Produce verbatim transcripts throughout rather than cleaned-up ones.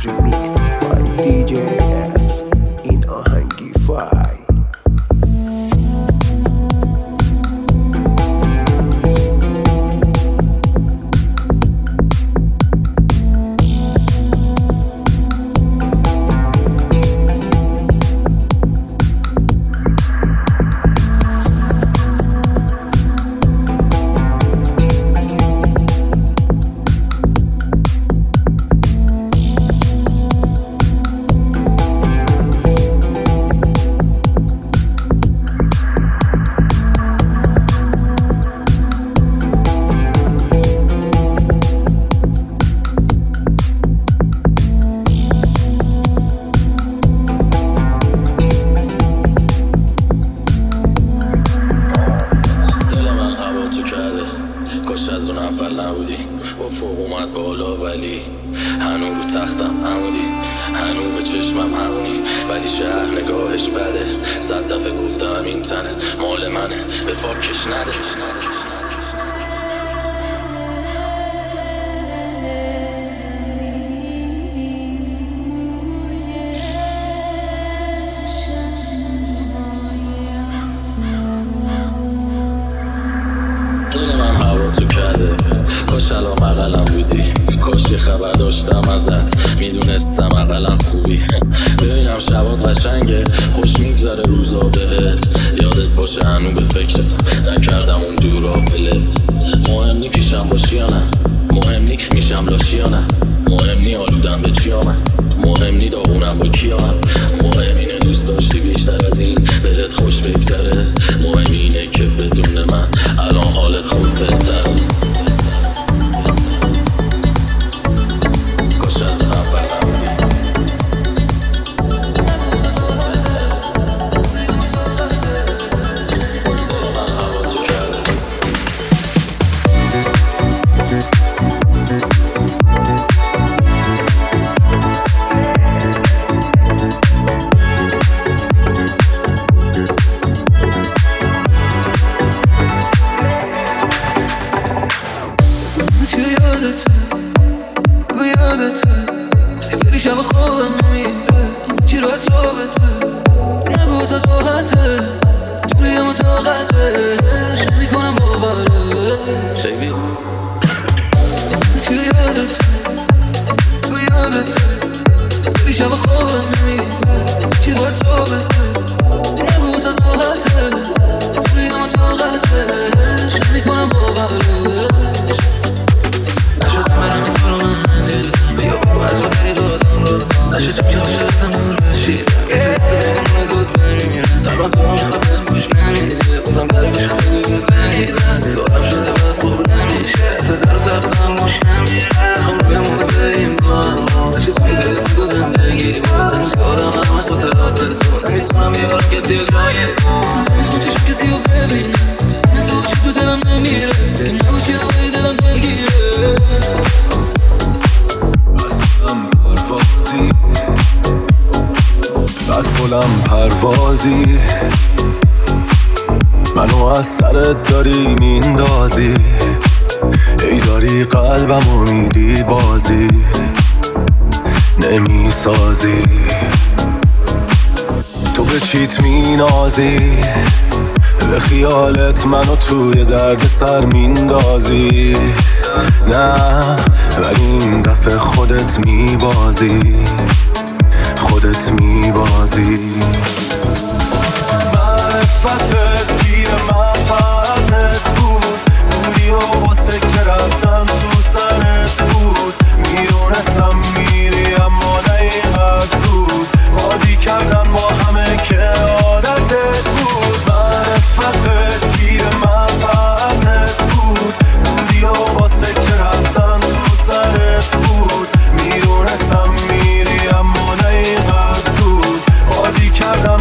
Remix by دی جی اف. این آهنگی فای با فوق اومد بالا ولی هنو رو تختم عمودی، هنو به چشمم همونی، ولی شهر نگاهش بده. صد دفعه گفتم این تنت مال منه، به فاکش نده. دل من هوا تو کرده، کاش الان مقلم بودی، کاش یه خبر داشتم ازت، میدونستم اقلم خوبی. ببینم شبات قشنگه، خوش میگذره روزا بهت، یادت باشه هنو به فکرت نکردم اون دورا ولت. مهم نی پیشم باشی یا نه، مهم نی میشم لاشی یا نه، مهم نی آلودم به چی آمد، مهم نی داغونم با کی آمد، مهم اینه دوست داشتی بیشتر از این بهت خوش بگذره، مهم اینه که بدون من الان حالت خوب بهتره. کاش از اون اول نبودی. دل من هوا تو کرده. چه یادته بگو یادته گفتی بری شب خوابم نمیره، چی رو اصابته نگو واسه توقته، توی ما طاقته نمیکنم باورش بیبی چه یادته بگو یادته گفتی بری شب خوابم نمیره، چی رو اصابته نگو واسه توقته، توی ما طاقته نمیکنم باورش. نشه تو که عاشقتم نور بشی، اگه تو یه سه زود بمیرم، قلبم تو میخواد بهم گوش نمیده، بازم قلبشم بگو بمیرم، سوالم شده باز خوب نمیشه، تزر رو تفتم گوش نمیره، خم روی مون بریم با هم، نشه توی دل بودو بهم بگیری، بازم یادم همه خاطرات تو، نمیتونم یه بار کسی رو جای تو، اصلا نمیخوام کسی رو ببینم، نه تو چی تو دلم نمیره، نباشی هوای دلم بگیره. بس بلم پروازی، منو از سرت داری میندازی، ای داری قلبمو میدی بازی نمیسازی، تو به چیت مینازی، به خیالت منو توی درد سر میندازی، نه ولی این دفعه خودت میبازی، خودت میبازی. معرفتت گیر منفعتت بود، بودی و باز فکر رفتن تو سرت بود، میدونستم میری اما نه اینقدر زود، بازی کردن با همه که عادتت بود. معرفتت گیر منفعتت بود، بودی و باز فکر رفتن تو سرت بود، میدونستم میری اما نه اینقدر زود، بازی کردن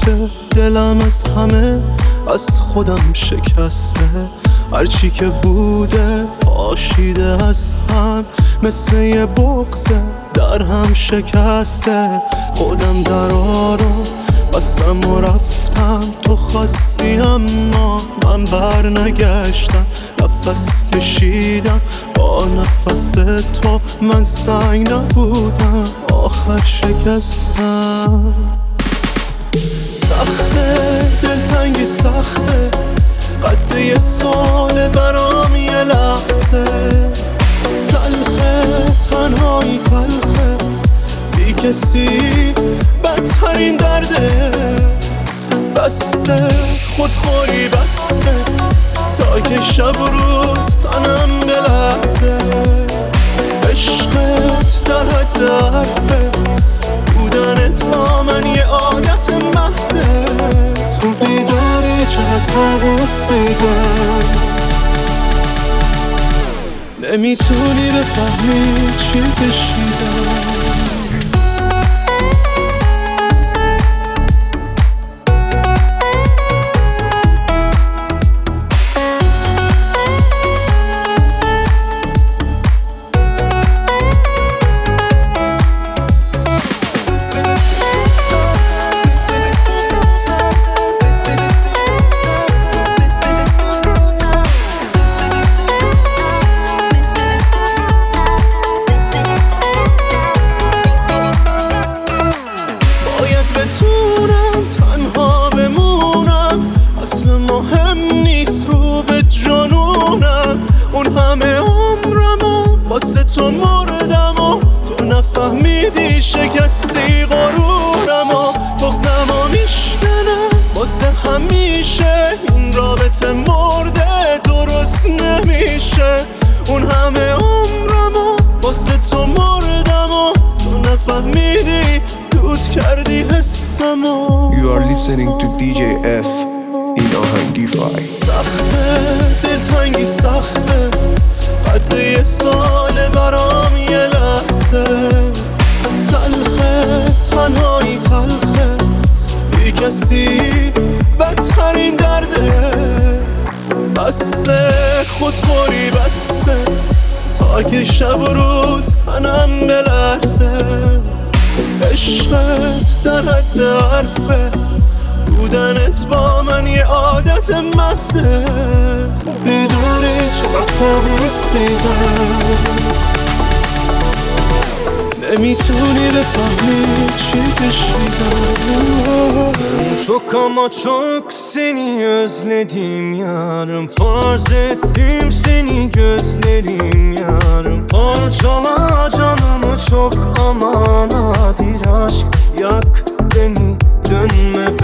شکسته، دلم از همه از خودم شکسته. هرچی که بوده پاشیده از هم، مثل یه بغضه در هم شکسته. خودم درا رو بستم و رفتم، تو خواستی اما من بر نگشتم. نفس کشیدم با نفس تو، من سنگ نبودم آخر شکستم. سخته دلتنگی سخته، قد یه سال برام یه لحظه. تلخه تنهایی تلخه، بی کسی بدترین درده. بسته خودخوری بسته، تا که شب و روز تنم بلرزه. عشقت در حد حرفه، بودنت با من یه عادت محضه. تو بیداری چقدر حواس دیدم، نمیتونی بفهمی چی کشیدم. بتونم تنها بمونم، اصل مهم نیست رو به جانونم. اون همه عمرمو واسه تو مردم و تو نفهمیدی شکستی غرورمو. بغضمو میشکنم واسه همیشه، این رابطه مرده درست نمیشه. اون همه عمرمو واسه تو مردم و تو نفهمیدی دود کردی حسمو. You are listening to دی جی اف این آهنگی فای. سخته دلتنگی سخته، قد یه سال برام یه لحظه. تلخه تنهایی تلخه، بی کسی بدترین درده. بسته خودخوری بسته، تا که شب و روز تنم بلرزه. عشقت در حد حرفه، بودنت با من یه عادت محضه. میدونی چقدر حواس دیدم، nemittuni le fammi çekişiyorum. Çok ama çok seni özledim yarım. Farz ettim seni gözlerim yarım. Parçala canımı çok aman nadir aşk. Yak beni dönme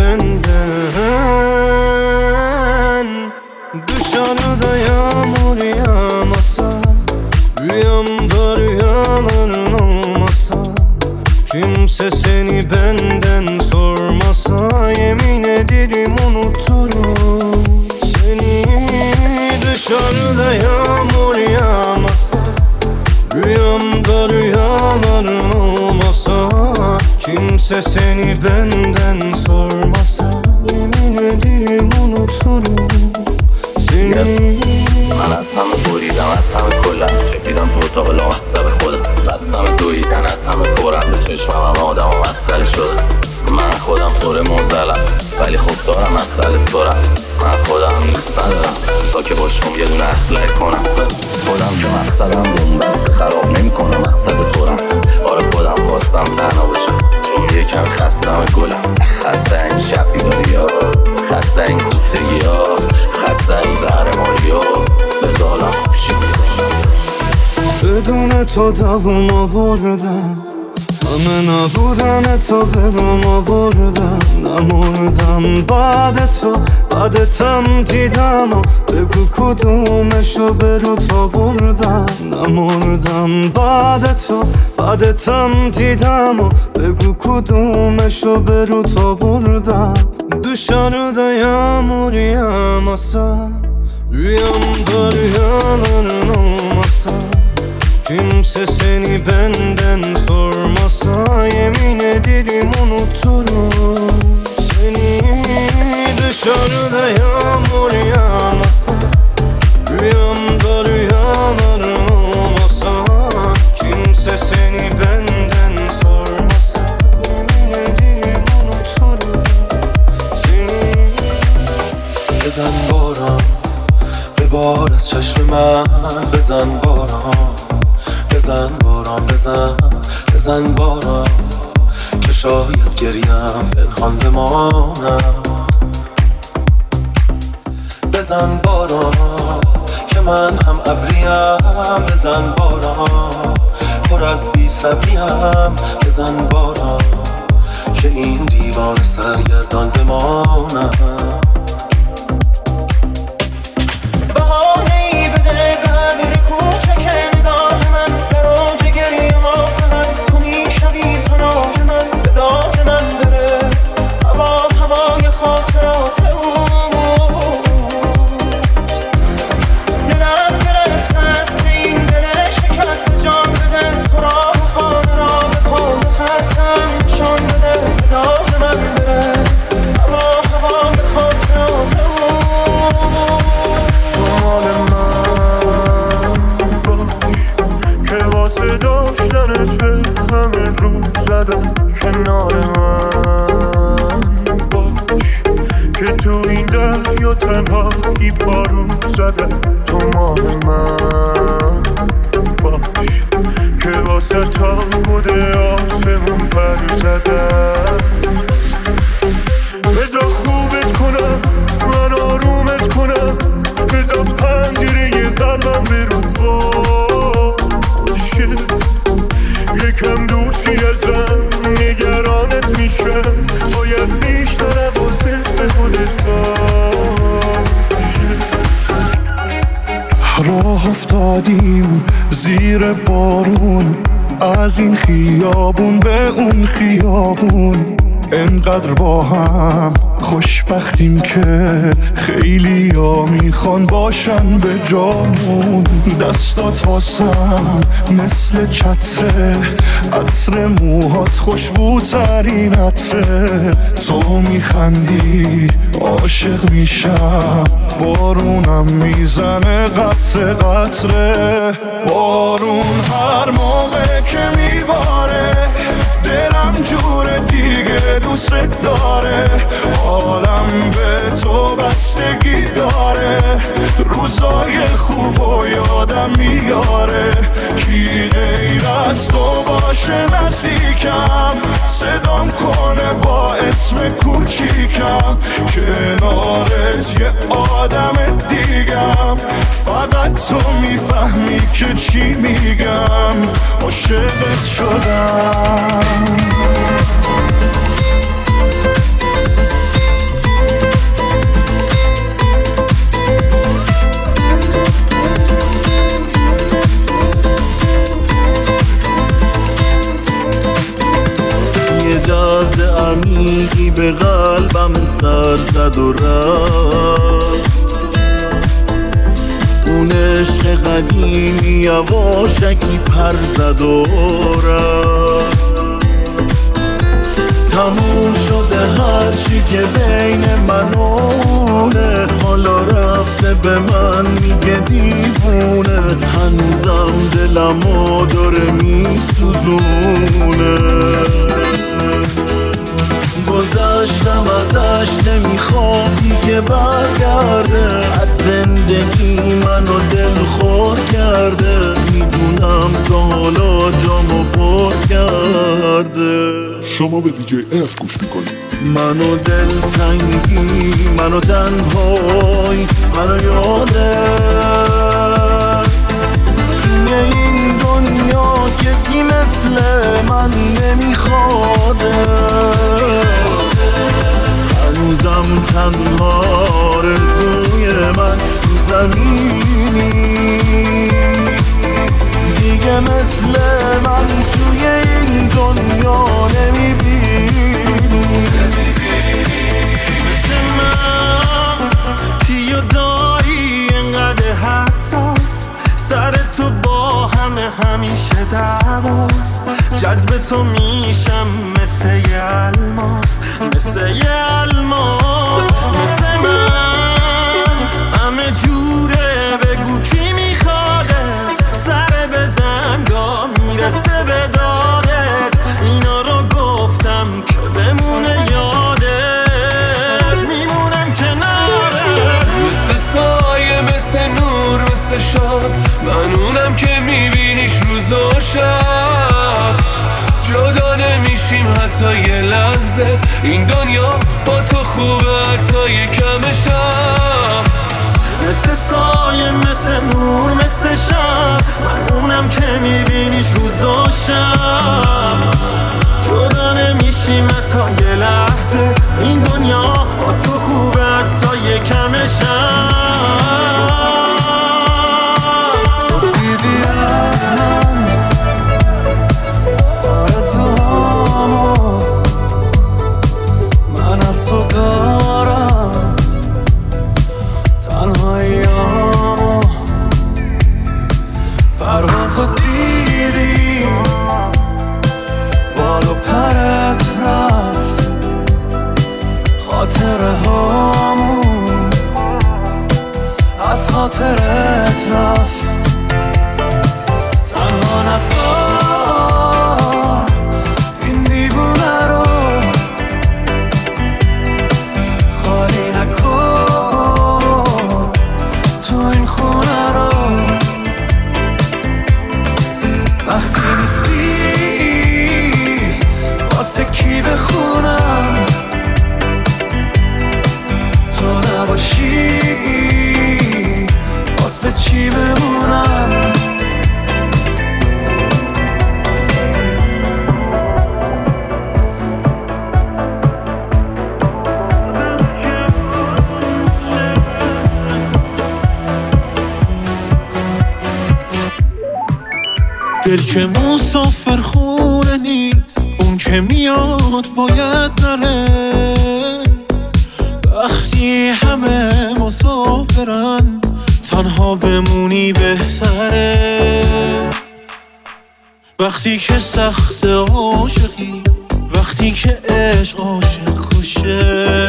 benden. Dışarıda yağmur yağmasa, rüyamda rüyaların olmasa, kimse seni benden sormasa, yemin ederim unuturum seni. Dışarıda yağmur yağmasa, rüyamda rüyaların olmasa, kimse seni benden sormasa, yemin ederim unuturum seni. من از همه بریدم از همه کلم، چکیدم تو اتاق لامصب خودم، بستم دویدن از همه پرم، به چشمم هم آدم و مسخره شدم. من خودم پر موزلم ولی خب دارم مسئله تورم. من خودم دوست ندارم تو که باشم یه دونه اسلحه کنم. خودم که مقصدم بومبست خراب نمی کنم مقصد تورم. آره خودم خواستم تنها باشم چون یکم خستم گلم. خسته این شب بیداری ها، خسته این کوفتگی ها، خسته این زهرماری ها، به ظالم خوب شید. بدون تو دوام آوردم، همه نبودن تو برام آوردم. نمردم بعد تو، بعدتم دیدم و بگو کدومشو به روت آوردم. نمردم بعد تو، بعدتم دیدم و بگو کدومشو به روت آوردم. Dışarıda yağmur yağmasa, rüyamda rüyaların olmasa, kimse seni benden sormasa, yemin ederim unuturum seni. بار از چشم من بزن باران، بزن باران، بزن بزن باران که شاید گریم پنهان بماند. بزن باران که من هم ابریم، بزن باران پر از بی صبریم، بزن باران که این دیوان سرگردان بماند. بهانه‌ای بده غیر کوچک نگاه من، در اوج گریه ها فقط تو میشوی پناه من. به داد من برس هوا هوای خاطرات اوست. دلم گرفته است به این دل شکست، جان بده تو راه خانه را به پای خستم نشان بده. به داد من برس هوا هوای خاطرات اوست. داشتنت به همه رو زدم کنار من باش، که تو این دریا تنهایی پارو زدم. تو ماه من باش که واسه تا خود آسمون پر زدم. بذار خوبت کنم من آرومت کنم، بذار پنجره قلبم به رود باشه. یکم دورشی ازم نگرانت میشم، باید بیشتر حواست به خودت باشه. راه افتادیم زیر بارون، از این خیابون به اون خیابون، انقدر با هم خوشبختیم که خیلی ها میخوان باشن به جامون. دستات واسم مثل چتره، عطر موهات خوشبوترین عطره. تو میخندی عاشق میشم، بارونم میزنه قطره قطره. بارون هر موقع که میباره دلم جور دیگه دوست داره. حالم به تو بستگی داره، روزای خوب و یادم میاره. کی غیر از تو باشه نزدیکم، صدام کنه با اسم کوچیکم. کنارت یه آدم دیگم، فقط تو میفهمی که چی میگم. عاشقت شدم. یه درد عمیقی به قلبم سر زد و رفت، اون عشق قدیمی یواشکی پر زد و رفت. تموم شده هرچی که بین من و اونه، حالا رفته به من میگه دیوونه. هنوزم دلمو داره میسوزونه، گذشتم ازش نمیخوام دیگه برگرده. از زندگی منو دل خور کرده، میدونم تا حالا جامو پر کرده. شما به دیجی اف گوش میکنید. منو دل تنگی، منو تنهایی، منو یاده. توی این دنیا کسی مثل من نمیخواده. هنوزم تنها رزوی من تو زمینی، دیگه مثل من توی این دنیا نمیبینی. مثل من کیو داری انقدر حساس، سر تو با همه همیشه دعواست. جذب تو میشم مثل یه الماس، مثل یه الماس. مثل من همه جوره، بگو کی میخوادت، سر بزن گاه میرسه به دادت. اینا رو گفتم که بمونه یادت، میمونم کنارت. مثل سایه مثل نور مثل شب، من اونم که میبینیش روز و شب. جدا نمیشیم حتی یه لحظه، این دنیا با تو خوبه حتی یه کم شب. مثل سایه مثل نور مثل شب، من اونم که میبینیش روز و شب. جدا نمیشیم حتی یه لحظه، این دنیا با تو خوبه حتی یه کم شب. دیدی از من آرزوهامو، من از تو دارم تنهاییامو. پروازو دیدی بال و پرت رفت، خاطره هامون از خاطرت رفت. تنها نذار این دیوونه رو، خالی نکن تو این خونه رو. وقتی نیستی واسه کی بخونم، تو نباشی واسه چی بمونم. دل که مسافر خونه نیست، اون که میاد باید نره. وقتی همه مسافرن تنها بمونی بهتره. وقتی که سخت عاشقی، وقتی که عشق عاشق کشه،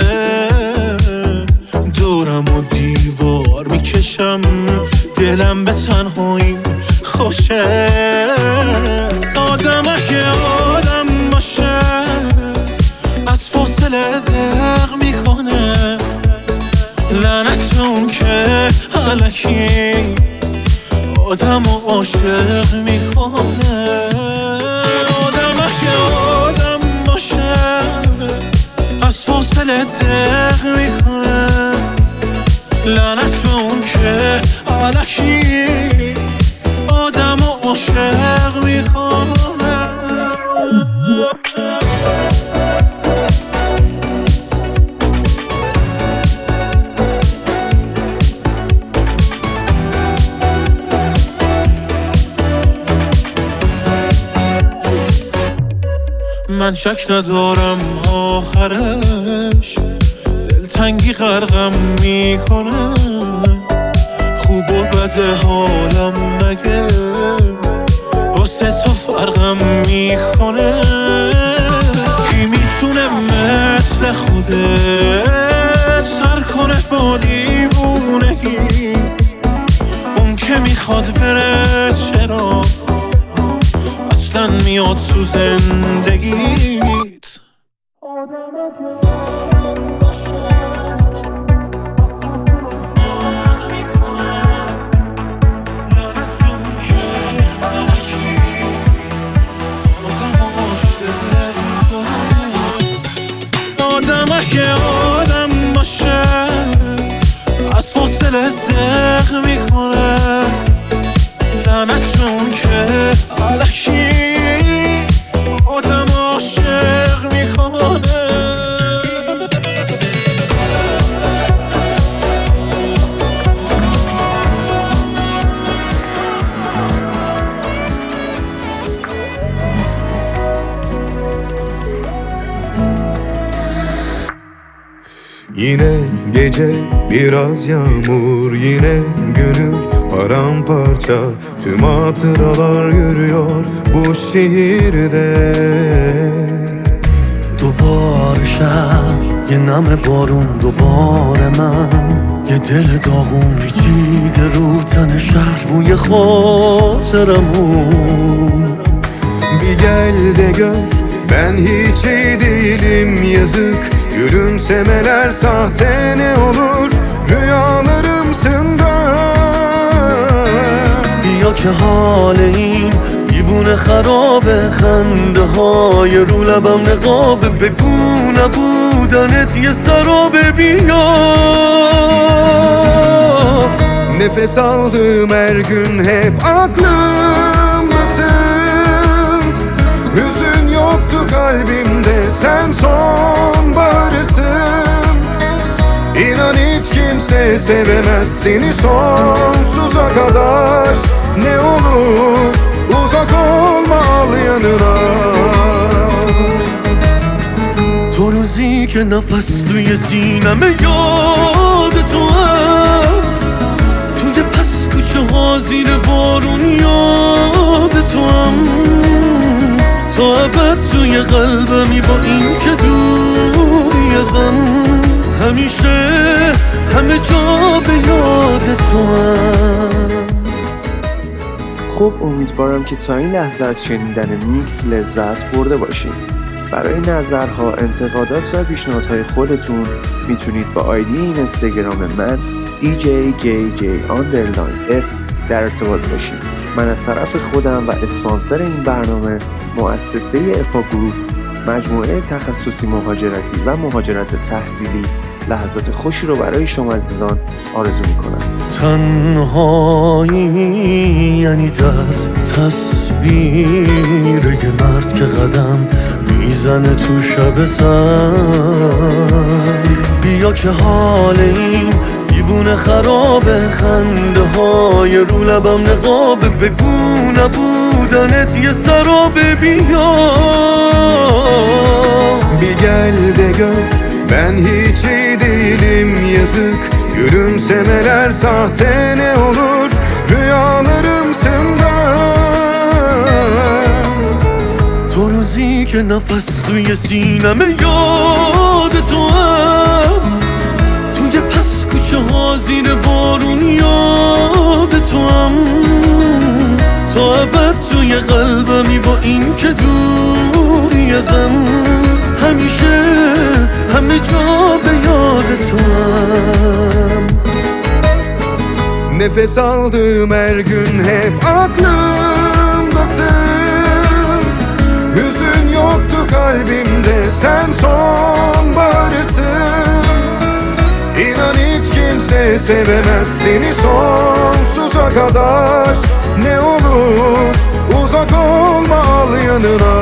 دورم و دیوار میکشم، دلم به تنهاییم خوشه. آدم اگه آدم باشه از فاصله دق میکنه، لعنت اون که الکی آدم و عاشق میکنه. آدم اگه آدم باشه از فاصله دق میکنه، لعنت اون که الکی آدم و عاشق میکنه. من شک ندارم آخرش دلتنگی غرقم میکنه. خوب و بد حالم مگه واسه تو فرقم میکنه. کی میتونه مثل خودت سر کنه با دیوونگیت؟ اون که میخواد بره چرا اصلا میاد تو زندگیت؟ آدم اگه آدم باشه از فاصله دق میکنه، لعنت اون که الکی آدم عاشق میکنه. Yine gece biraz yağmur, yine gönül paramparça. Tüm hatıralar yürüyor bu şehirde. دوباره شب یه نم بارون، دوباره من یه دل داغون پیچیده رو تن شهر، بوی خاطرمون. Bir gel de gör ben hiç iyi değilim yazık. Gülümsemeler sahte ne olur, rüyalarımsın dön. که حال این دیوونه خرابه، خنده های رو لبم نقابه، بگو نبودنت یه سرابه. بیا nefes aldığım her gün hep aklımdasın. Hüzün yoktu kalbimde, sen sonbaharısın. İnan hiç kimse sevemez seni sonsuza kadar. Ne olur uzak olma, al yanına. تو روزی که نفس توی سینمه یاد تو هم، توی پس کوچه ها زیر بارون یاد تو هم، تا ابد توی قلبمی با این که دوری ازم، همیشه همه جا به یاد تو هم. خب امیدوارم که تا این لحظه از شنیدن میکس لذت برده باشید. برای نظرها، انتقادات و پیشنهادهای خودتون میتونید با آیدی این اینستاگرام من دی جی جی جی آندرلاین اف در ارتباط باشید. من از طرف خودم و اسپانسر این برنامه مؤسسه افا گروپ، مجموعه تخصصی مهاجرتی و مهاجرت تحصیلی، لحظات خوشی رو برای شما عزیزان آرزو میکنم. تنهایی یعنی درد، تصویر یه مرد که قدم میزنه تو شب سنگ. بیا که حال این دیوونه خرابه، خنده های رو لبم نقابه، بگو نبودنت یه سرابه. بیا Bir gel de gör, ben hiç iyi değilim yazık. Gülümsemeler sahte, ne olur rüyalarımsın ben. تو روزی که نفس توی سینمه یاد تو هم، توی پس کوچه ها زیر بارون یاد تو هم، تا ابد توی قلبمی با این که دوری ازم، همیشه همه جا به یاد تو هم. Nefes aldığım her gün hep aklımdasın. Hüzün yoktu kalbimde, sen sonbaharısın. İnan hiç kimse sevemez seni sonsuza kadar. Ne olur uzak olma, al yanına.